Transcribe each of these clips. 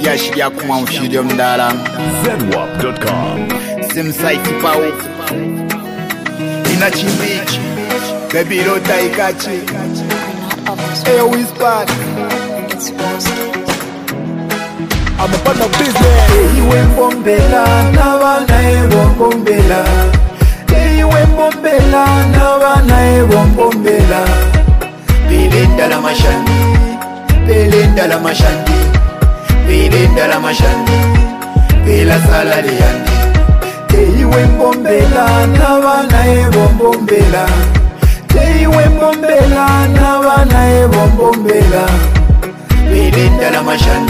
Yashia kuma mfidi mdala ZWAP.com. Simsite pao Ina chimbichi Baby rota ikachi Ayo whisper I'm a partner business. Iwe mbombela na wana ewo mbombela. Iwe mbombela na wana ewo mbombela. Belinda la mashandi Belinda la mashandi Belinda la mashandi Bela salari yandi Iwe mbombela na wana ewo mbombela. Iwe mbombela na wana ewo mbombela. Belinda la mashandi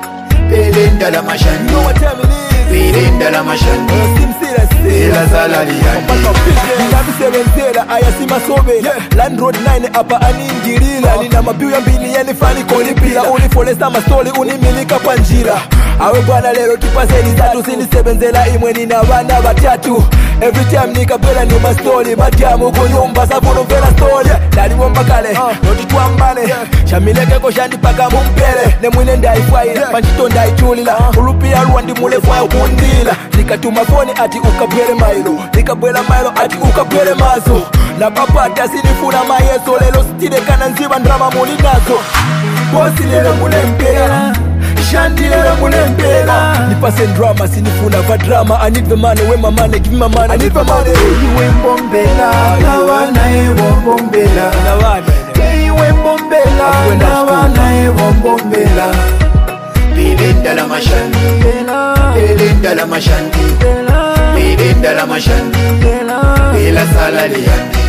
Belinda la mashandi You know what time it is? Belinda la mashandi Simsira Bela salari yandi Nabisebenzela ayasima sobela Land Road 9 apa aningirila Nina mabiu ya mbili yani fani kolipila Unifolesta mastoli unimilika panjira Awe bwana lero kipaseni zatu sinisebenzela imwe nina wana batatu Every time nikabela ni mastoli Matiamu kunyumba safuno vela story Naliwo mbakale, noti tuambane Shamileke koshandi paka mumpele Nemwine ndaifaile, panchito ndaichulila Ulupia ruandi mulefu ya kundila Nikatuma foni ati ukabwele mailo Nikabwela mailo ati ukabwele mazo Na papata sinifuna mayeso Lelo stile kana nziba ndrama mulinazo Bosi lelo mulempela Shanti lelo mulempela Nipase drama sinifuna va drama I need the money, where my money, give me my money I need the money Iwe mbombela na wana ewo mbombela. Iwe mbombela na wana ewo mbombela. Belinda la mashandi Belinda la mashandi Belinda la mashandi Bela salari yandi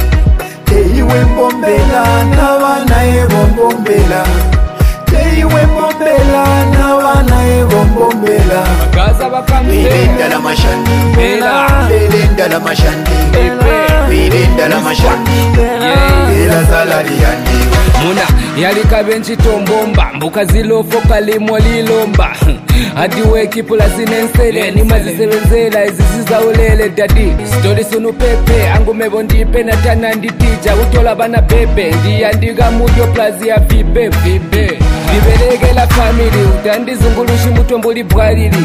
Iwe mbombela na wana ewo mbombela. Iwe mbombela na wana ewo mbombela. Belinda la mashandi Belinda la mashandi Belinda la mashandi Bela salari yandi Muna yalika benchi tombomba Mbuka zilofo kalimo lilomba Hadi weki pula sinensele Ni mazisebenzela izisiza ulele dadi Story sunu pepe Angu mebo ndipe na tana nditija Utola bana bebe Ndiya ndiga mujo plazi ya vibe Vibelege la family Utandizungulushi mutomboli bwalili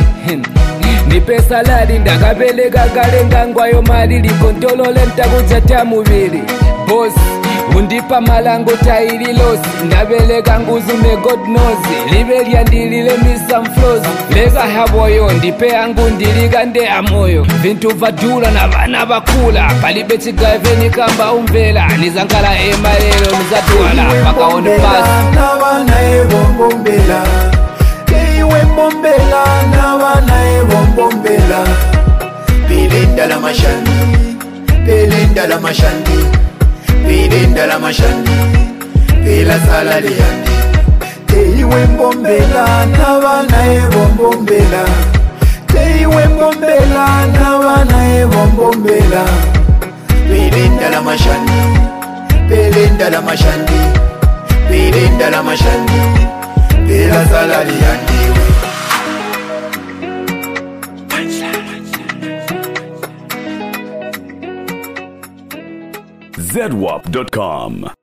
Nipe salari ndakabelega galenga ngwayo malili Kontolole ntakuja tamubili Boss undipa malango tairi losi Ndabelega nguzu me God knows Liberia ndilile misam flows Lega haboyo ndipe angu ndiliga nde amoyo Vintu vadula na vana vakula Palibe chigaveni kamba umvela Nizangala emalelo nizatuala Paka on the pass na wana ewo mbombela. Iwe mbombela na wana ewo mbombela. Belinda la mashandi Belinda la mashandi Belinda la mashandi Bela salari yandi Iwe mbombela na wana ewo mbombela. Iwe mbombela na wana ewo mbombela. Belinda la mashandi Belinda la mashandi Belinda la mashandi Bela salari yandi ZWAP.com.